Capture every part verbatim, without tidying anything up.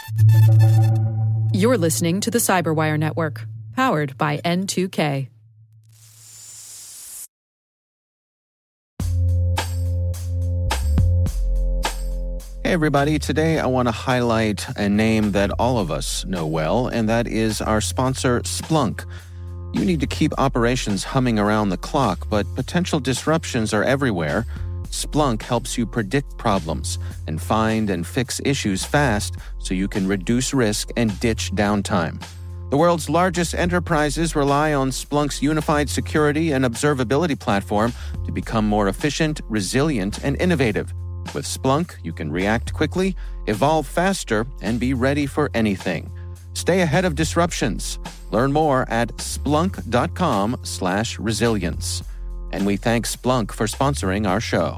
You're listening to the Cyberwire Network, powered by N two K. Hey everybody, today I want to highlight a name that all of us know well, and that is our sponsor, Splunk. You need to keep operations humming around the clock, but potential disruptions are everywhere. Splunk helps you predict problems and find and fix issues fast so you can reduce risk and ditch downtime. The world's largest enterprises rely on Splunk's unified security and observability platform to become more efficient, resilient, and innovative. With Splunk, you can react quickly, evolve faster, and be ready for anything. Stay ahead of disruptions. Learn more at splunk.com slash resilience. And we thank Splunk for sponsoring our show.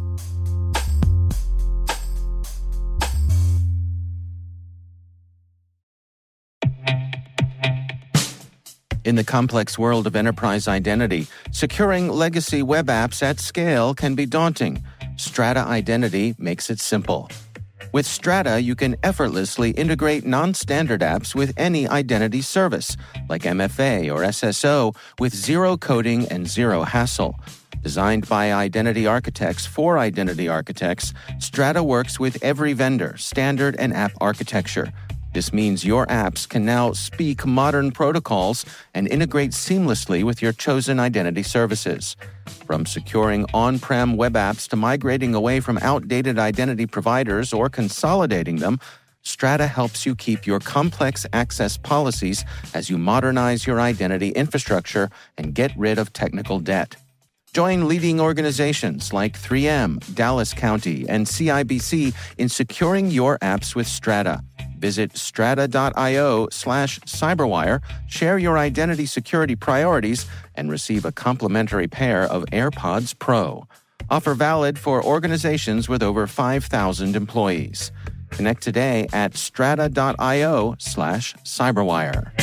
In the complex world of enterprise identity, securing legacy web apps at scale can be daunting. Strata Identity makes it simple. With Strata, you can effortlessly integrate non-standard apps with any identity service, like M F A or S S O, with zero coding and zero hassle. Designed by identity architects for identity architects, Strata works with every vendor, standard, and app architecture. This means your apps can now speak modern protocols and integrate seamlessly with your chosen identity services. From securing on-prem web apps to migrating away from outdated identity providers or consolidating them, Strata helps you keep your complex access policies as you modernize your identity infrastructure and get rid of technical debt. Join leading organizations like three M, Dallas County, and C I B C in securing your apps with Strata. Visit strata.io slash cyberwire, share your identity security priorities, and receive a complimentary pair of AirPods Pro. Offer valid for organizations with over five thousand employees. Connect today at strata.io slash cyberwire.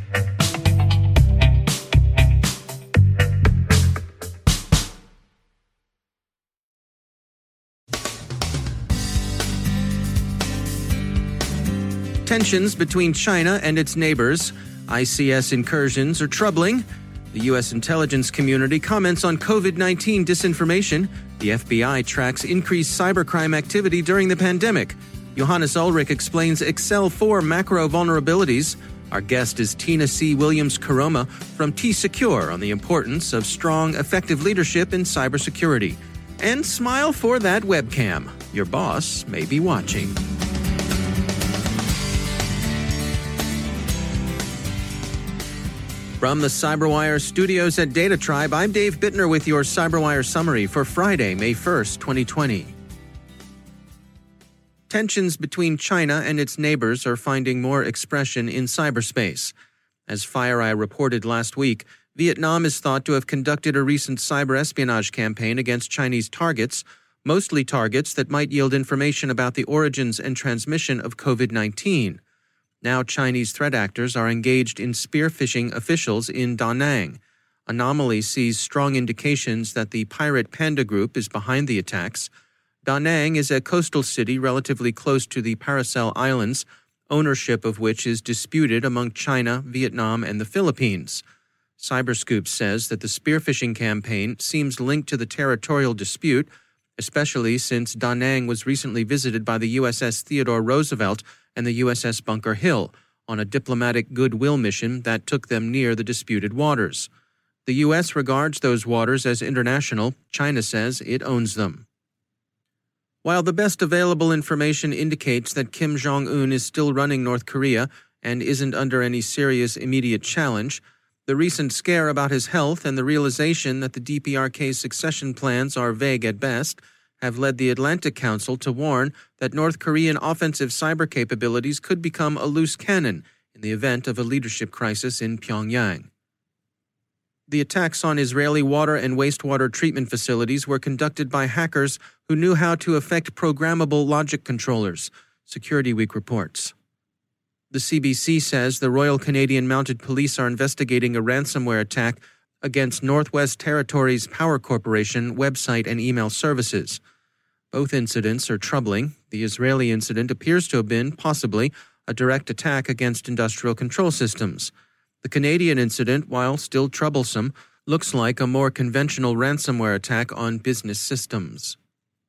Tensions between China and its neighbors, I C S incursions are troubling. The U S intelligence community comments on COVID nineteen disinformation. The F B I tracks increased cybercrime activity during the pandemic. Johannes Ulrich explains Excel four macro vulnerabilities. Our guest is Tina C. Williams-Caroma from T-Secure on the importance of strong, effective leadership in cybersecurity. And smile for that webcam. Your boss may be watching. From the Cyberwire studios at Data Tribe, I'm Dave Bittner with your Cyberwire summary for Friday, May first, twenty twenty. Tensions between China and its neighbors are finding more expression in cyberspace. As FireEye reported last week, Vietnam is thought to have conducted a recent cyber espionage campaign against Chinese targets, mostly targets that might yield information about the origins and transmission of COVID nineteen. Now Chinese threat actors are engaged in spear-phishing officials in Da Nang. Anomaly sees strong indications that the Pirate Panda Group is behind the attacks. Da Nang is a coastal city relatively close to the Paracel Islands, ownership of which is disputed among China, Vietnam, and the Philippines. Cyberscoop says that the spear-phishing campaign seems linked to the territorial dispute, especially since Da Nang was recently visited by the U S S Theodore Roosevelt and the U S S Bunker Hill on a diplomatic goodwill mission that took them near the disputed waters. The U S regards those waters as international. China says it owns them. While the best available information indicates that Kim Jong-un is still running North Korea and isn't under any serious immediate challenge, the recent scare about his health and the realization that the D P R K's succession plans are vague at best have led the Atlantic Council to warn that North Korean offensive cyber capabilities could become a loose cannon in the event of a leadership crisis in Pyongyang. The attacks on Israeli water and wastewater treatment facilities were conducted by hackers who knew how to affect programmable logic controllers, Security Week reports. The C B C says the Royal Canadian Mounted Police are investigating a ransomware attack against Northwest Territories Power Corporation website and email services. Both incidents are troubling. The Israeli incident appears to have been, possibly, a direct attack against industrial control systems. The Canadian incident, while still troublesome, looks like a more conventional ransomware attack on business systems.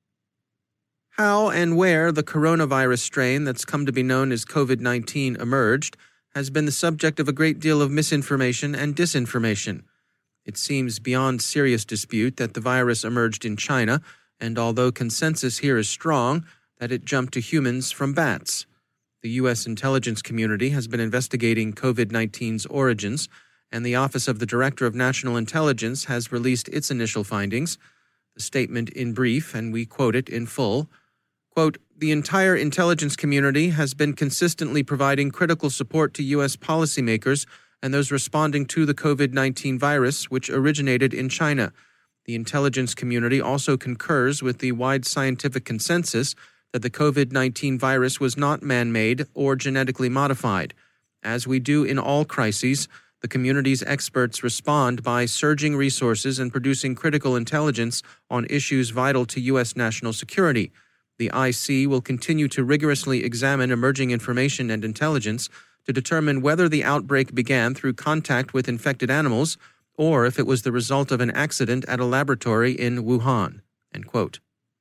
How and where the coronavirus strain that's come to be known as COVID nineteen emerged has been the subject of a great deal of misinformation and disinformation. It seems beyond serious dispute that the virus emerged in China, and although consensus here is strong, that it jumped to humans from bats. The U S intelligence community has been investigating COVID nineteen's origins, and the Office of the Director of National Intelligence has released its initial findings. The statement in brief, and we quote it in full, quote, "The entire intelligence community has been consistently providing critical support to U S policymakers and those responding to the COVID nineteen virus, which originated in China. The intelligence community also concurs with the wide scientific consensus that the COVID nineteen virus was not man-made or genetically modified. As we do in all crises, the community's experts respond by surging resources and producing critical intelligence on issues vital to U S national security. The I C will continue to rigorously examine emerging information and intelligence to determine whether the outbreak began through contact with infected animals or if it was the result of an accident at a laboratory in Wuhan." End quote.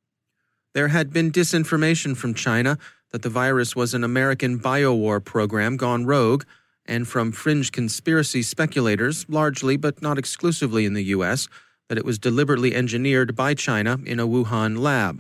There had been disinformation from China that the virus was an American biowar program gone rogue, and from fringe conspiracy speculators, largely but not exclusively in the U S, that it was deliberately engineered by China in a Wuhan lab.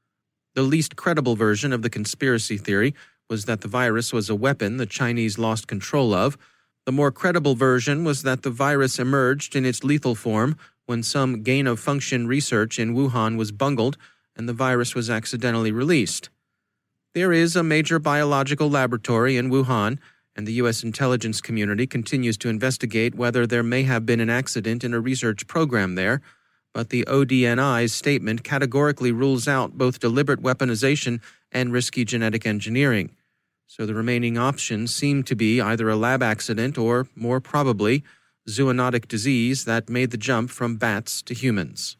The least credible version of the conspiracy theory was that the virus was a weapon the Chinese lost control of. The more credible version was that the virus emerged in its lethal form when some gain-of-function research in Wuhan was bungled and the virus was accidentally released. There is a major biological laboratory in Wuhan, and the U S intelligence community continues to investigate whether there may have been an accident in a research program there, but the O D N I's statement categorically rules out both deliberate weaponization and risky genetic engineering. So the remaining options seem to be either a lab accident or, more probably, zoonotic disease that made the jump from bats to humans.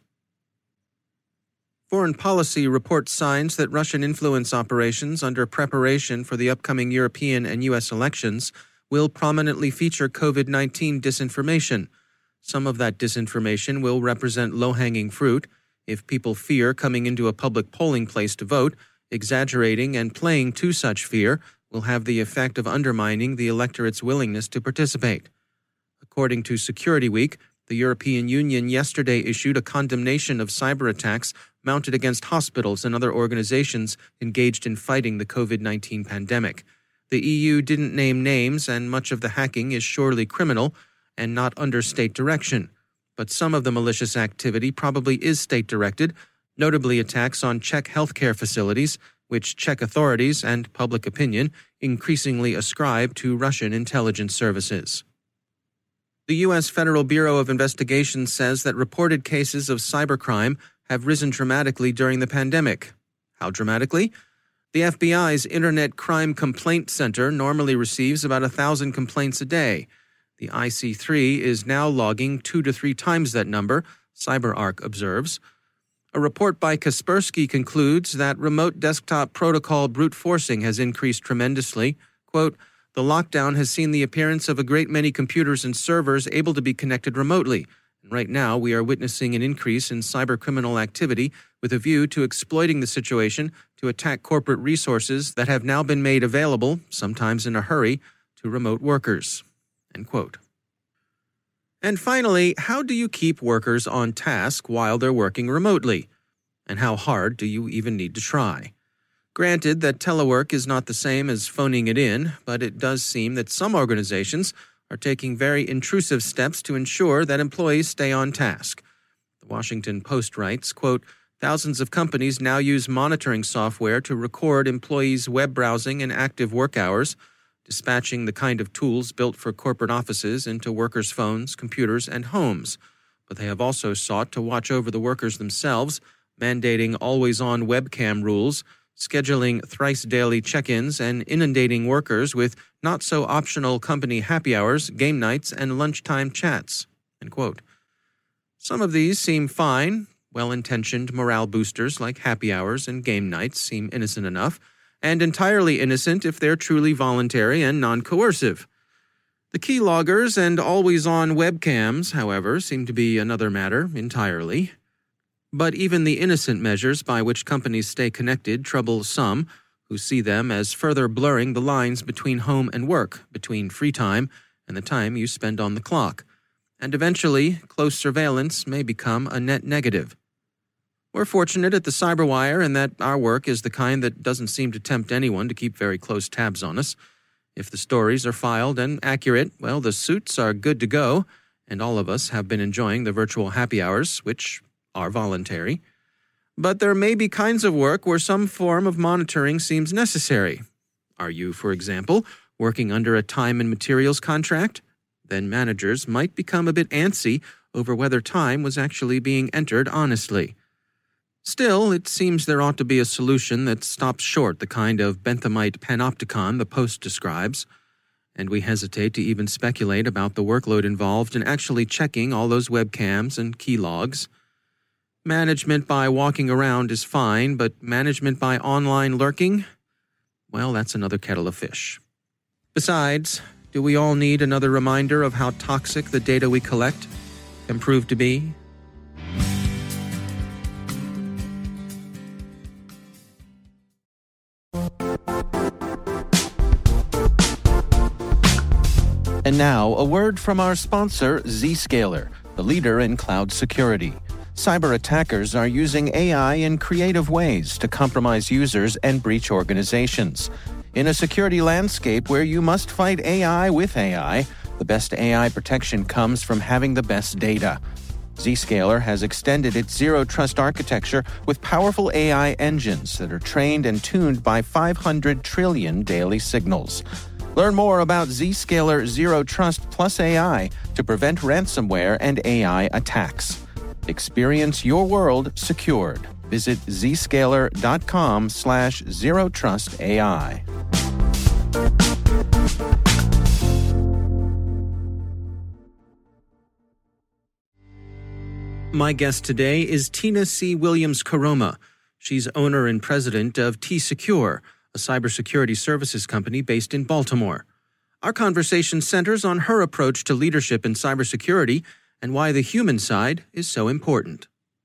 Foreign policy reports signs that Russian influence operations under preparation for the upcoming European and U S elections will prominently feature COVID nineteen disinformation. Some of that disinformation will represent low-hanging fruit. If people fear coming into a public polling place to vote, exaggerating and playing to such fear will have the effect of undermining the electorate's willingness to participate. According to Security Week, the European Union yesterday issued a condemnation of cyber attacks mounted against hospitals and other organizations engaged in fighting the COVID nineteen pandemic. The E U didn't name names, and much of the hacking is surely criminal and not under state direction. But some of the malicious activity probably is state-directed, notably attacks on Czech healthcare facilities, which Czech authorities and public opinion increasingly ascribe to Russian intelligence services. The U S Federal Bureau of Investigation says that reported cases of cybercrime have risen dramatically during the pandemic. How dramatically? The F B I's Internet Crime Complaint Center normally receives about a thousand complaints a day. The I C three is now logging two to three times that number, CyberArk observes. A report by Kaspersky concludes that remote desktop protocol brute forcing has increased tremendously. Quote, "The lockdown has seen the appearance of a great many computers and servers able to be connected remotely. And right now, we are witnessing an increase in cybercriminal activity with a view to exploiting the situation to attack corporate resources that have now been made available, sometimes in a hurry, to remote workers." End quote. And finally, how do you keep workers on task while they're working remotely? And how hard do you even need to try? Granted that telework is not the same as phoning it in, but it does seem that some organizations are taking very intrusive steps to ensure that employees stay on task. The Washington Post writes, quote, "Thousands of companies now use monitoring software to record employees' web browsing and active work hours, dispatching the kind of tools built for corporate offices into workers' phones, computers, and homes. But they have also sought to watch over the workers themselves, mandating always-on webcam rules, scheduling thrice-daily check-ins, and inundating workers with not-so-optional company happy hours, game nights, and lunchtime chats." End quote. Some of these seem fine. Well-intentioned morale boosters like happy hours and game nights seem innocent enough, and entirely innocent if they're truly voluntary and non-coercive. The keyloggers and always-on webcams, however, seem to be another matter entirely. But even the innocent measures by which companies stay connected trouble some, who see them as further blurring the lines between home and work, between free time and the time you spend on the clock. And eventually, close surveillance may become a net negative. We're fortunate at the Cyberwire in that our work is the kind that doesn't seem to tempt anyone to keep very close tabs on us. If the stories are filed and accurate, well, the suits are good to go, and all of us have been enjoying the virtual happy hours, which are voluntary. But there may be kinds of work where some form of monitoring seems necessary. Are you, for example, working under a time and materials contract? Then managers might become a bit antsy over whether time was actually being entered honestly. Still, it seems there ought to be a solution that stops short the kind of Benthamite panopticon the Post describes, and we hesitate to even speculate about the workload involved in actually checking all those webcams and key logs. Management by walking around is fine, but management by online lurking? Well, that's another kettle of fish. Besides, do we all need another reminder of how toxic the data we collect can prove to be? And now, a word from our sponsor, Zscaler, the leader in cloud security. Cyber attackers are using A I in creative ways to compromise users and breach organizations. In a security landscape where you must fight A I with A I, the best A I protection comes from having the best data. Zscaler has extended its zero-trust architecture with powerful A I engines that are trained and tuned by five hundred trillion daily signals. Learn more about Zscaler Zero Trust Plus A I to prevent ransomware and A I attacks. Experience your world secured. Visit zscaler.com slash zero trust AI. My guest today is Tina C. Williams-Caroma. She's owner and president of T-Secure, a cybersecurity services company based in Baltimore. Our conversation centers on her approach to leadership in cybersecurity and why the human side is so important.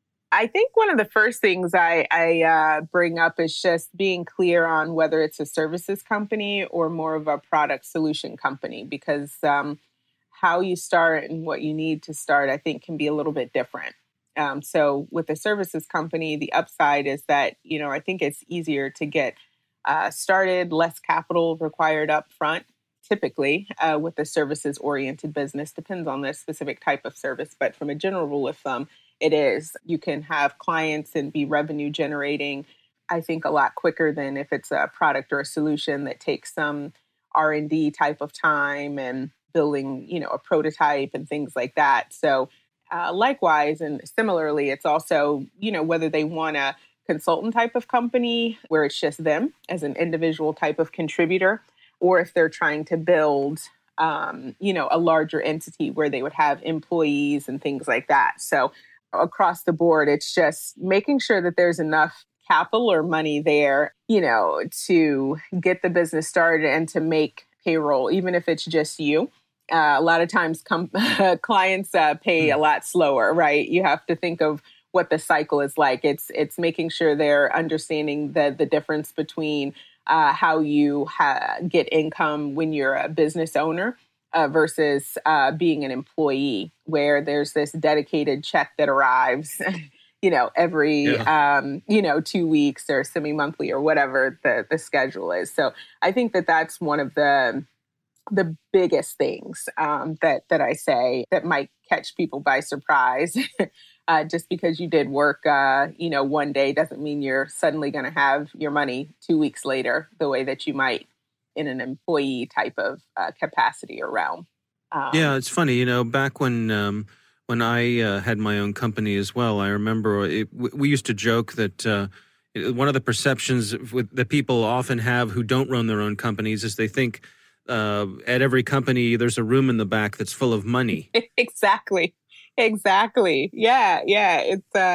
I think one of the first things I, I uh, bring up is just being clear on whether it's a services company or more of a product solution company, because um, how you start and what you need to start, I think, can be a little bit different. Um, so with a services company, the upside is that, you know, I think it's easier to get uh, started, less capital required up front. Typically, uh, with a services-oriented business, depends on the specific type of service, but from a general rule of thumb, it is. You can have clients and be revenue generating, I think, a lot quicker than if it's a product or a solution that takes some R and D type of time and building, you know, a prototype and things like that. So uh, likewise, and similarly, it's also, you know, whether they want a consultant type of company where it's just them as an individual type of contributor, or if they're trying to build, um, you know, a larger entity where they would have employees and things like that. So across the board, it's just making sure that there's enough capital or money there, you know, to get the business started and to make payroll, even if it's just you. Uh, a lot of times com- clients uh, pay a lot slower, right? You have to think of what the cycle is like. It's it's making sure they're understanding the the difference between Uh, how you ha- get income when you're a business owner uh, versus uh, being an employee, where there's this dedicated check that arrives, you know, every, yeah. um, you know, two weeks or semi-monthly or whatever the, the schedule is. So I think that that's one of the the biggest things um, that that I say that might catch people by surprise. Uh, just because you did work, uh, you know, one day doesn't mean you're suddenly going to have your money two weeks later, the way that you might in an employee type of uh, capacity or realm. Um, yeah, it's funny, you know, back when um, when I uh, had my own company as well, I remember it, we used to joke that uh, one of the perceptions with, that people often have who don't run their own companies is they think uh, at every company there's a room in the back that's full of money. Exactly. Exactly. Yeah. Yeah. It's, uh,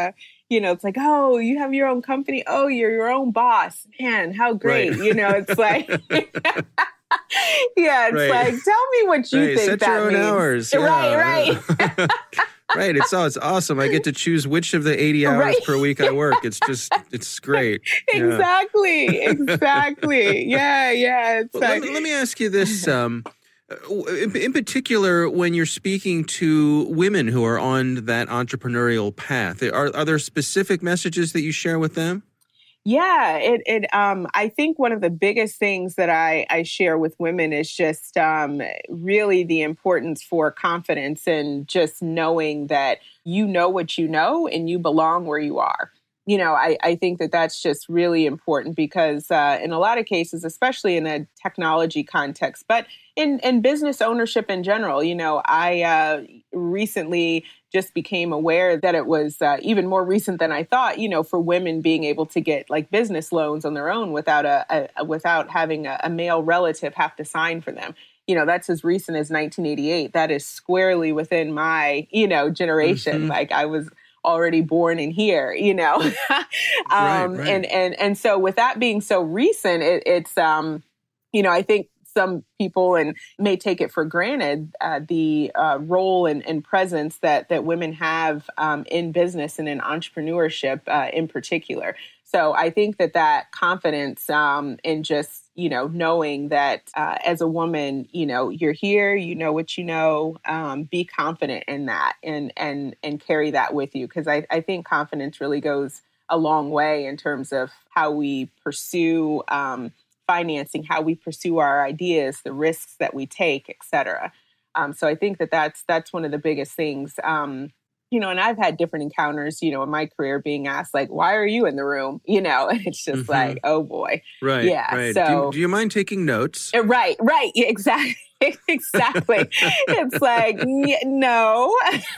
you know, it's like, oh, you have your own company. Oh, you're your own boss. Man, how great. Right. You know, it's like, yeah, it's right. like, tell me what you right. think Set that your own means. hours. Yeah. Right, right. Right. It's oh, it's awesome. I get to choose which of the eighty hours right. per week I work. It's just, it's great. Exactly. Yeah. Exactly. Yeah. Yeah. It's well, like... let, me, let me ask you this. Um, in, in particular, when you're speaking to women who are on that entrepreneurial path, are, are there specific messages that you share with them? Yeah, it, it, um, I think one of the biggest things that I, I share with women is just um, really the importance for confidence and just knowing that you know what you know and you belong where you are. You know, I, I think that that's just really important because uh, in a lot of cases, especially in a technology context, but in, in business ownership in general, you know, I uh, recently just became aware that it was uh, even more recent than I thought, you know, for women being able to get like business loans on their own without a, a without having a, a male relative have to sign for them. You know, that's as recent as nineteen eighty-eight. That is squarely within my, you know, generation. Mm-hmm. Like I was already born in here, you know. um, right, right. And and and so with that being so recent, it, it's um, you know, I think some people and may take it for granted uh, the uh, role and, and presence that that women have um, in business and in entrepreneurship uh, in particular. So I think that that confidence um, in just, you know, knowing that uh, as a woman, you know, you're here, you know what you know, um, be confident in that and and and carry that with you. Because I, I think confidence really goes a long way in terms of how we pursue um, financing, how we pursue our ideas, the risks that we take, et cetera. Um, so I think that that's that's one of the biggest things. Um, You know, and I've had different encounters, you know, in my career being asked, like, why are you in the room? You know, and it's just mm-hmm. like, oh, boy. Right. Yeah. Right. So, do, you, do you mind taking notes? Right. Right. Yeah, exactly. Exactly. It's like, no.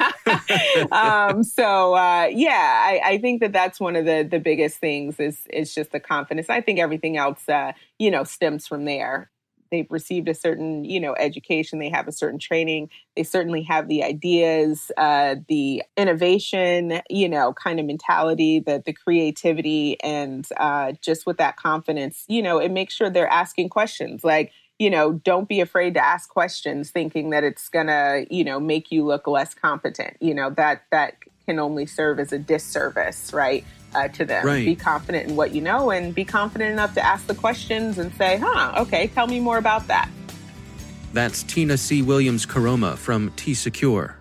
um, so, uh, yeah, I, I think that that's one of the, the biggest things is, is just the confidence. I think everything else, uh, you know, stems from there. They've received a certain, you know, education. They have a certain training. They certainly have the ideas, uh, the innovation, you know, kind of mentality, the the creativity, and uh, just with that confidence, you know, it makes sure they're asking questions. Like, you know, don't be afraid to ask questions, thinking that it's gonna, you know, make you look less competent. You know, that that can only serve as a disservice, right? Uh, to them. Right. Be confident in what you know and be confident enough to ask the questions and say, huh, okay, tell me more about that. That's Tina C. Williams-Caroma from T-Secure.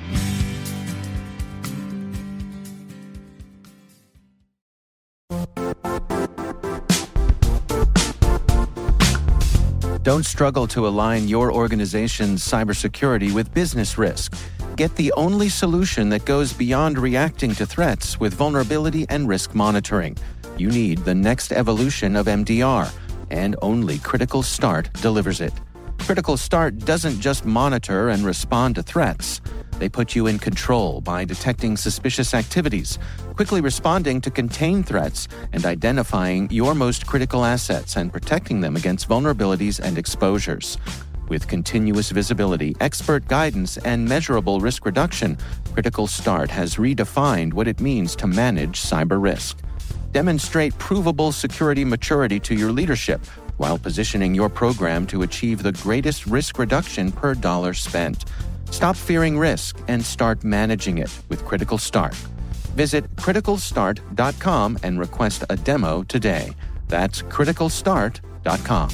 Don't struggle to align your organization's cybersecurity with business risk. Get the only solution that goes beyond reacting to threats with vulnerability and risk monitoring. You need the next evolution of M D R, and only Critical Start delivers it. Critical Start doesn't just monitor and respond to threats. They put you in control by detecting suspicious activities, quickly responding to contain threats, and identifying your most critical assets and protecting them against vulnerabilities and exposures. With continuous visibility, expert guidance, and measurable risk reduction, Critical Start has redefined what it means to manage cyber risk. Demonstrate provable security maturity to your leadership while positioning your program to achieve the greatest risk reduction per dollar spent. Stop fearing risk and start managing it with Critical Start. Visit critical start dot com and request a demo today. That's critical start dot com.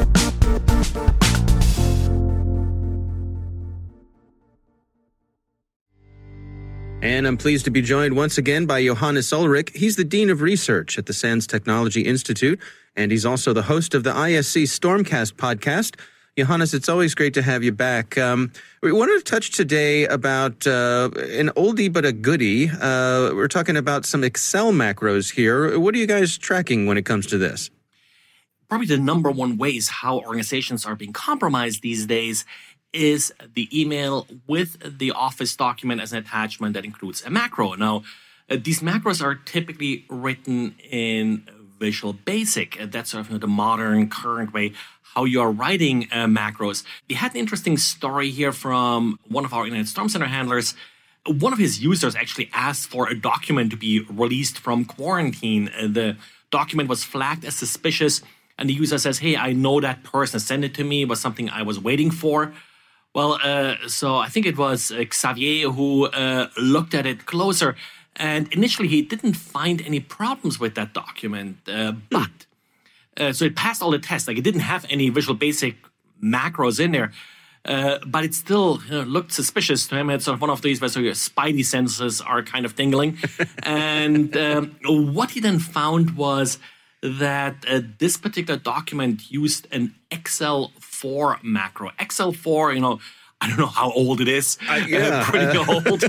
And I'm pleased to be joined once again by Johannes Ulrich. He's the Dean of Research at the SANS Technology Institute, and he's also the host of the I S C Stormcast podcast. Johannes, it's always great to have you back. Um, we wanted to touch today about uh, an oldie but a goodie. Uh, we're talking about some Excel macros here. What are you guys tracking when it comes to this? Probably the number one ways how organizations are being compromised these days is the email with the Office document as an attachment that includes a macro. Now, uh, these macros are typically written in Visual Basic. Uh, that's sort of you know, the modern, current way how you are writing uh, macros. We had an interesting story here from one of our Internet Storm Center handlers one of his users actually asked for a document to be released from quarantine. Uh, the document was flagged as suspicious, and the user says, hey, I know that person, sent it to me, it was something I was waiting for. Well, uh, so I think it was uh, Xavier who uh, looked at it closer, and initially he didn't find any problems with that document, uh, but uh, so it passed all the tests. Like, it didn't have any Visual Basic macros in there, uh, but it still you know, looked suspicious to him. It's sort of one of these where so your spidey senses are kind of tingling. And um, what he then found was that uh, this particular document used an X L four macro. X L four, you know, I don't know how old it is. Uh, yeah. uh, pretty old.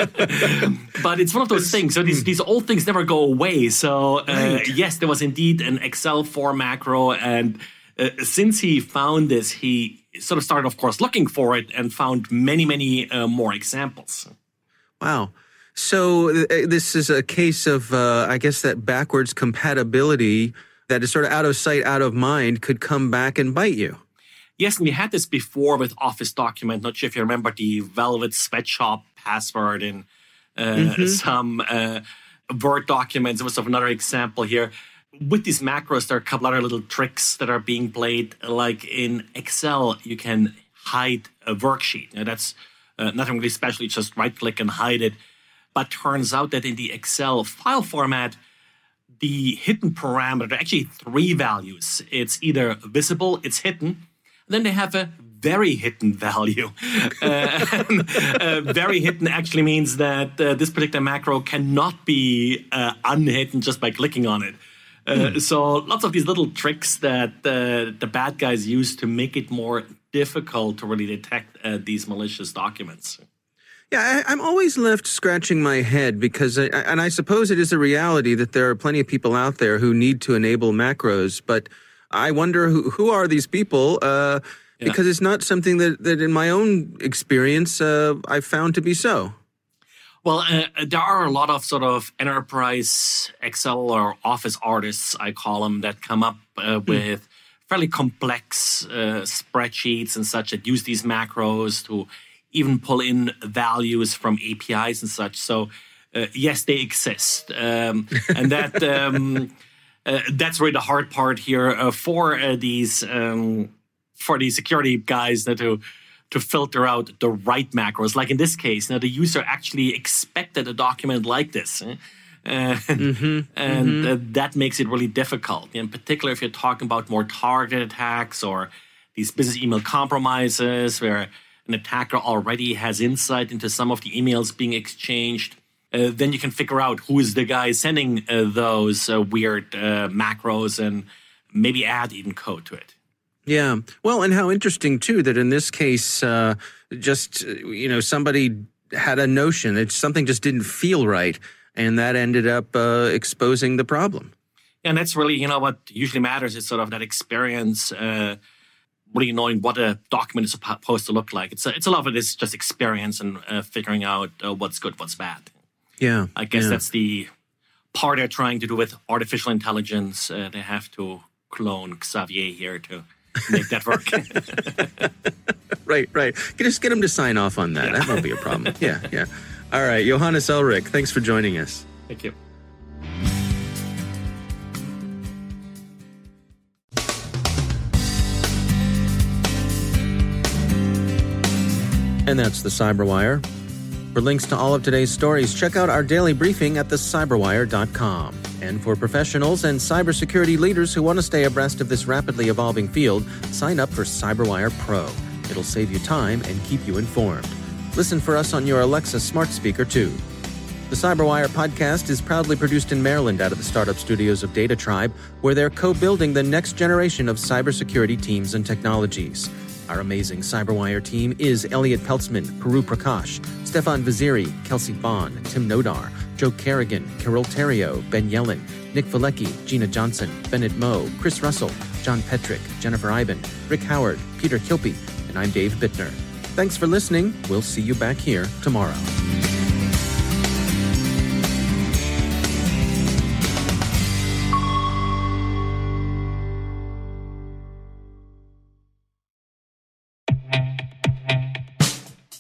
But it's one of those things. So these, these old things never go away. So uh, right. yes, there was indeed an X L four macro. And uh, since he found this, he sort of started, of course, looking for it and found many, many uh, more examples. Wow. So uh, this is a case of, uh, I guess, that backwards compatibility that is sort of out of sight, out of mind could come back and bite you. Yes, and we had this before with Office Document. Not sure if you remember the Velvet Sweatshop password in uh, mm-hmm. some uh, Word documents. It was sort of another example here. With these macros, there are a couple other little tricks that are being played. Like in Excel, you can hide a worksheet. Now, that's uh, nothing really special. You just right-click and hide it. But turns out that in the Excel file format, the hidden parameter, there are actually three values. It's either visible, it's hidden, and then they have a very hidden value. uh, and, uh, very hidden actually means that uh, this particular macro cannot be uh, unhidden just by clicking on it. Uh, mm. So lots of these little tricks that uh, the bad guys use to make it more difficult to really detect uh, these malicious documents. Yeah, I, I'm always left scratching my head because, I, and I suppose it is a reality that there are plenty of people out there who need to enable macros, but I wonder who, who are these people, uh, yeah. because it's not something that, that in my own experience uh, I've found to be so. Well, uh, there are a lot of sort of enterprise Excel or Office artists, I call them, that come up uh, with mm. fairly complex uh, spreadsheets and such that use these macros to even pull in values from A P Is and such. So, uh, yes, they exist. Um, and that um, uh, that's really the hard part here uh, for uh, these um, for these security guys that to to filter out the right macros. Like in this case, now the user actually expected a document like this. Eh? Uh, mm-hmm, and mm-hmm. Uh, that makes it really difficult. In particular, if you're talking about more targeted attacks or these business email compromises where an attacker already has insight into some of the emails being exchanged, uh, then you can figure out who is the guy sending uh, those uh, weird uh, macros and maybe add even code to it. Yeah. Well, and how interesting, too, that in this case, uh, just, you know, somebody had a notion that something just didn't feel right, and that ended up uh, exposing the problem. And that's really, you know, what usually matters is sort of that experience, uh, really knowing what a document is supposed to look like. It's a, it's a lot of it is just experience and uh, figuring out uh, what's good, what's bad. Yeah. I guess yeah. that's the part they're trying to do with artificial intelligence. Uh, they have to clone Xavier here to make that work. Right, right. Just get him to sign off on that. Yeah. That won't be a problem. Yeah, yeah. All right, Johannes Ullrich, thanks for joining us. Thank you. And that's the Cyberwire. For links to all of today's stories, check out our daily briefing at the cyberwire dot com. And for professionals and cybersecurity leaders who want to stay abreast of this rapidly evolving field, sign up for Cyberwire Pro. It'll save you time and keep you informed. Listen for us on your Alexa smart speaker, too. The Cyberwire podcast is proudly produced in Maryland out of the startup studios of Data Tribe, where they're co-building the next generation of cybersecurity teams and technologies. Our amazing Cyberwire team is Elliot Peltzman, Puru Prakash, Stefan Vaziri, Kelsey Bond, Tim Nodar, Joe Kerrigan, Carol Terrio, Ben Yellen, Nick Valecki, Gina Johnson, Bennett Moe, Chris Russell, John Petrick, Jennifer Iben, Rick Howard, Peter Kilpie, and I'm Dave Bittner. Thanks for listening. We'll see you back here tomorrow.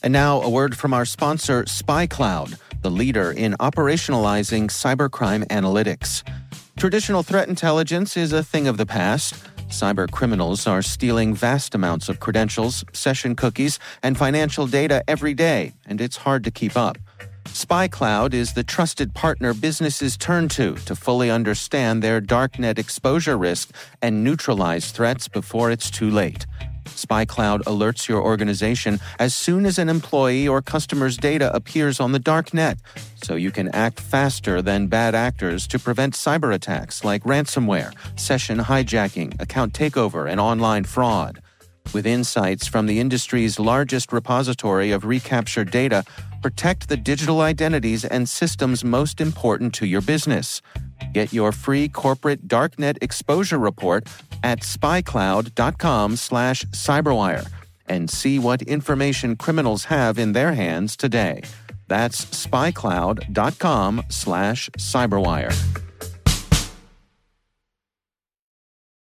And now a word from our sponsor, SpyCloud, the leader in operationalizing cybercrime analytics. Traditional threat intelligence is a thing of the past. Cyber criminals are stealing vast amounts of credentials, session cookies, and financial data every day, and it's hard to keep up. SpyCloud is the trusted partner businesses turn to to fully understand their darknet exposure risk and neutralize threats before it's too late. SpyCloud alerts your organization as soon as an employee or customer's data appears on the darknet, so you can act faster than bad actors to prevent cyber attacks like ransomware, session hijacking, account takeover, and online fraud. With insights from the industry's largest repository of recaptured data, protect the digital identities and systems most important to your business. Get your free corporate darknet exposure report at spycloud.com slash cyberwire and see what information criminals have in their hands today. That's spycloud.com slash cyberwire.